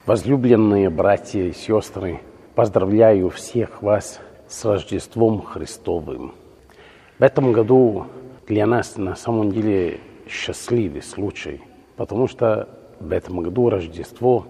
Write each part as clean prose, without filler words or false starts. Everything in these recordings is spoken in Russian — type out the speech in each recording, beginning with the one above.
Возлюбленные братья и сестры, поздравляю всех вас с Рождеством Христовым. В этом году для нас на самом деле счастливый случай, потому что в этом году Рождество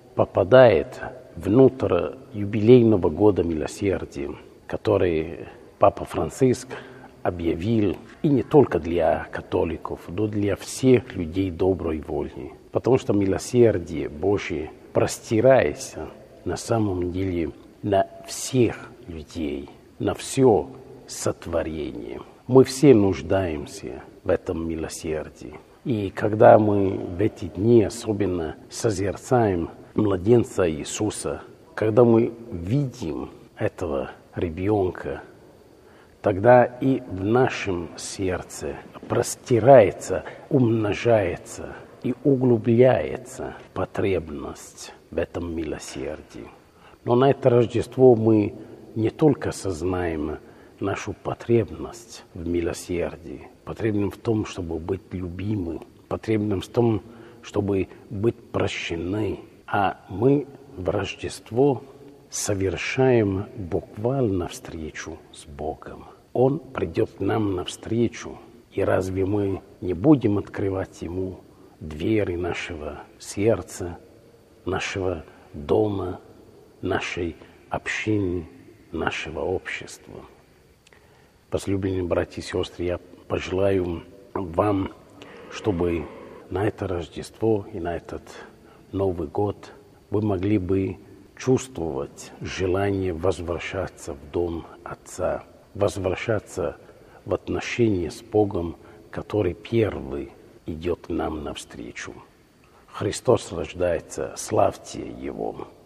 попадает внутрь юбилейного года милосердия, который Папа Франциск объявил и не только для католиков, но для всех людей доброй воли. Потому что милосердие Божие простирается на самом деле на всех людей, на все сотворение. Мы все нуждаемся в этом милосердии. И когда мы в эти дни особенно созерцаем младенца Иисуса, когда мы видим этого ребенка, тогда и в нашем сердце простирается, умножается и углубляется потребность в этом милосердии. Но на это Рождество мы не только сознаем нашу потребность в милосердии, потребным в том, чтобы быть любимы, потребным в том, чтобы быть прощены, а мы в Рождество совершаем буквально встречу с Богом. Он придет к нам навстречу, и разве мы не будем открывать Ему двери нашего сердца, нашего дома, нашей общины, нашего общества? Возлюбленные братья и сестры, я пожелаю вам, чтобы на это Рождество и на этот Новый год вы могли бы чувствовать желание возвращаться в дом Отца, возвращаться в отношения с Богом, который первый идет к нам навстречу. Христос рождается, славьте Его!